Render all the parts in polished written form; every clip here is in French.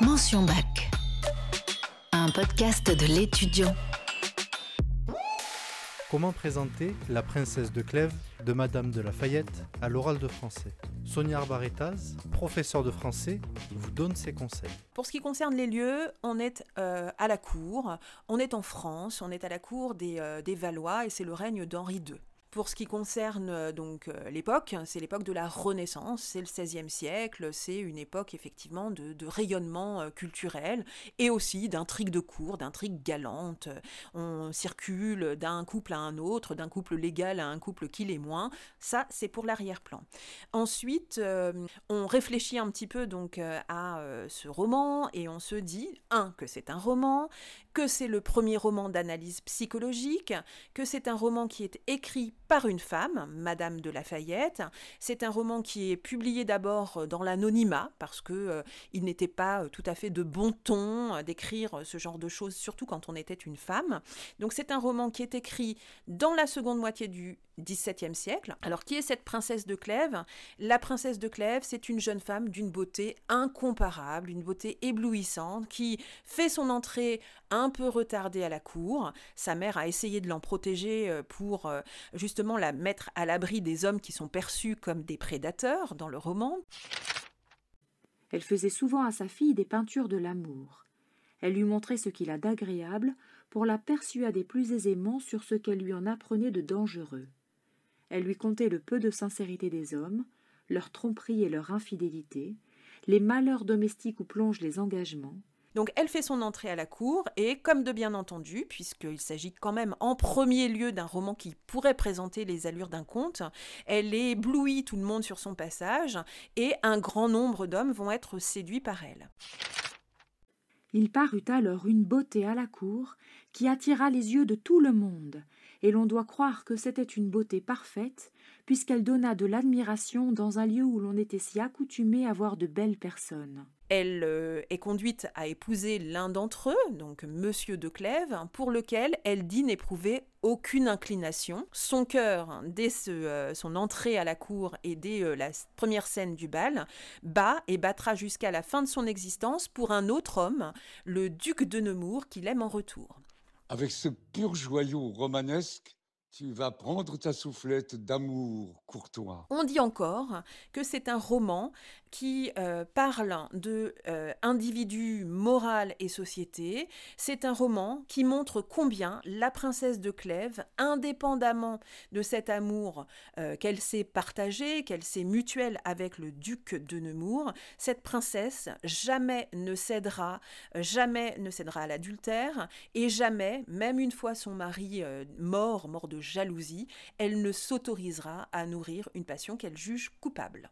Mention Bac, un podcast de l'étudiant. Comment présenter La princesse de Clèves de Madame de La Fayette à l'oral de français? Sonia Arbaretaz, professeure de français, vous donne ses conseils. Pour ce qui concerne les lieux, on est à la cour, on est en France, on est à la cour des Valois et c'est le règne d'Henri II. Pour ce qui concerne l'époque, c'est l'époque de la Renaissance, c'est le XVIe siècle, c'est une époque effectivement de rayonnement culturel et aussi d'intrigues de cour, d'intrigues galantes. On circule d'un couple à un autre, d'un couple légal à un couple qui l'est moins. Ça, c'est pour l'arrière-plan. Ensuite, on réfléchit un petit peu à ce roman et on se dit, que c'est un roman, que c'est le premier roman d'analyse psychologique, que c'est un roman qui est écrit par une femme, Madame de La Fayette. C'est un roman qui est publié d'abord dans l'anonymat, parce que il n'était pas tout à fait de bon ton d'écrire ce genre de choses, surtout quand on était une femme. Donc c'est un roman qui est écrit dans la seconde moitié du XVIIe siècle. Alors qui est cette princesse de Clèves? La princesse de Clèves, c'est une jeune femme d'une beauté incomparable, une beauté éblouissante, qui fait son entrée un peu retardée à la cour. Sa mère a essayé de l'en protéger pour justement la mettre à l'abri des hommes qui sont perçus comme des prédateurs dans le roman. Elle faisait souvent à sa fille des peintures de l'amour. Elle lui montrait ce qu'il a d'agréable pour la persuader plus aisément sur ce qu'elle lui en apprenait de dangereux. Elle lui contait le peu de sincérité des hommes, leur tromperie et leur infidélité, les malheurs domestiques où plongent les engagements. Donc elle fait son entrée à la cour et, comme de bien entendu, puisqu'il s'agit quand même en premier lieu d'un roman qui pourrait présenter les allures d'un conte, elle éblouit tout le monde sur son passage et un grand nombre d'hommes vont être séduits par elle. Il parut alors une beauté à la cour qui attira les yeux de tout le monde, et l'on doit croire que c'était une beauté parfaite, puisqu'elle donna de l'admiration dans un lieu où l'on était si accoutumé à voir de belles personnes. Elle est conduite à épouser l'un d'entre eux, donc Monsieur de Clèves, pour lequel elle dit n'éprouver aucune inclination. Son cœur, dès son entrée à la cour et dès la première scène du bal, bat et battra jusqu'à la fin de son existence pour un autre homme, le duc de Nemours, qu'il aime en retour. Avec ce pur joyau romanesque, tu vas prendre ta soufflette d'amour courtois. On dit encore que c'est un roman qui parle de individus, morale et société. C'est un roman qui montre combien la princesse de Clèves, indépendamment de cet amour qu'elle s'est partagé, qu'elle s'est mutuelle avec le duc de Nemours, cette princesse jamais ne cédera à l'adultère et jamais, même une fois son mari mort de jalousie, elle ne s'autorisera à nourrir une passion qu'elle juge coupable.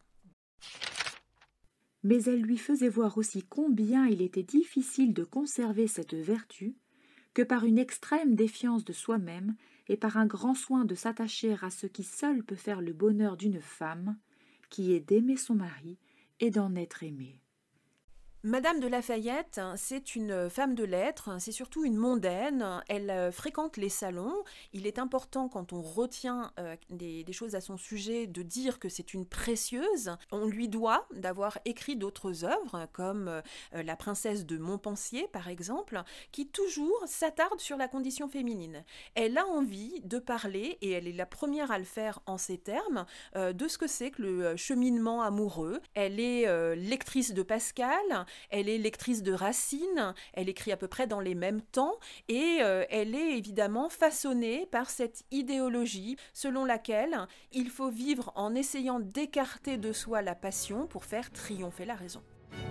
Mais elle lui faisait voir aussi combien il était difficile de conserver cette vertu, que par une extrême défiance de soi-même et par un grand soin de s'attacher à ce qui seul peut faire le bonheur d'une femme, qui est d'aimer son mari et d'en être aimée. Madame de La Fayette, c'est une femme de lettres, c'est surtout une mondaine, elle fréquente les salons. Il est important, quand on retient des choses à son sujet, de dire que c'est une précieuse. On lui doit d'avoir écrit d'autres œuvres, comme La princesse de Montpensier, par exemple, qui toujours s'attarde sur la condition féminine. Elle a envie de parler, et elle est la première à le faire en ces termes, de ce que c'est que le cheminement amoureux. Elle est lectrice de Pascal, elle est lectrice de Racine, elle écrit à peu près dans les mêmes temps et elle est évidemment façonnée par cette idéologie selon laquelle il faut vivre en essayant d'écarter de soi la passion pour faire triompher la raison.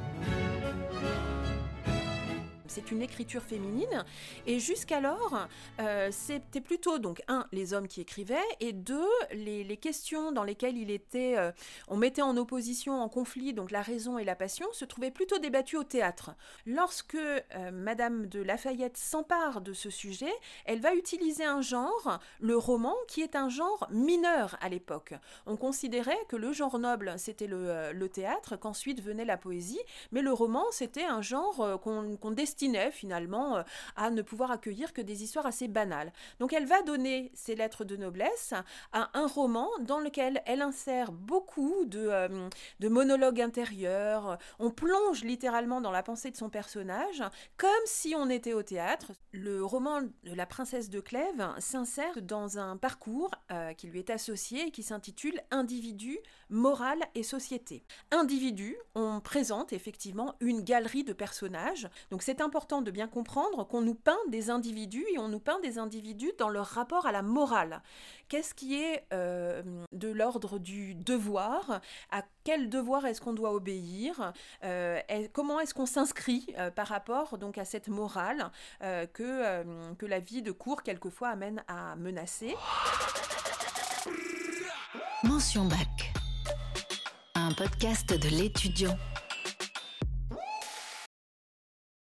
C'est une écriture féminine et jusqu'alors c'était plutôt donc les hommes qui écrivaient et les questions dans lesquelles on mettait en opposition, en conflit donc la raison et la passion se trouvaient plutôt débattues au théâtre. Lorsque Madame de La Fayette s'empare de ce sujet, elle va utiliser un genre, le roman, qui est un genre mineur à l'époque. On considérait que le genre noble c'était le théâtre, qu'ensuite venait la poésie, mais le roman c'était un genre qu'on destinait s'obstinait finalement à ne pouvoir accueillir que des histoires assez banales. Donc elle va donner ses lettres de noblesse à un roman dans lequel elle insère beaucoup de monologues intérieurs. On plonge littéralement dans la pensée de son personnage, comme si on était au théâtre. Le roman de La Princesse de Clèves s'insère dans un parcours qui lui est associé et qui s'intitule « Individu, morale et société ». Individu, on présente effectivement une galerie de personnages. Donc c'est important de bien comprendre qu'on nous peint des individus et on nous peint des individus dans leur rapport à la morale. Qu'est-ce qui est de l'ordre du devoir ? À quel devoir est-ce qu'on doit obéir ? Comment est-ce qu'on s'inscrit par rapport donc, à cette morale que la vie de cour quelquefois amène à menacer ? Mention Bac, un podcast de l'étudiant.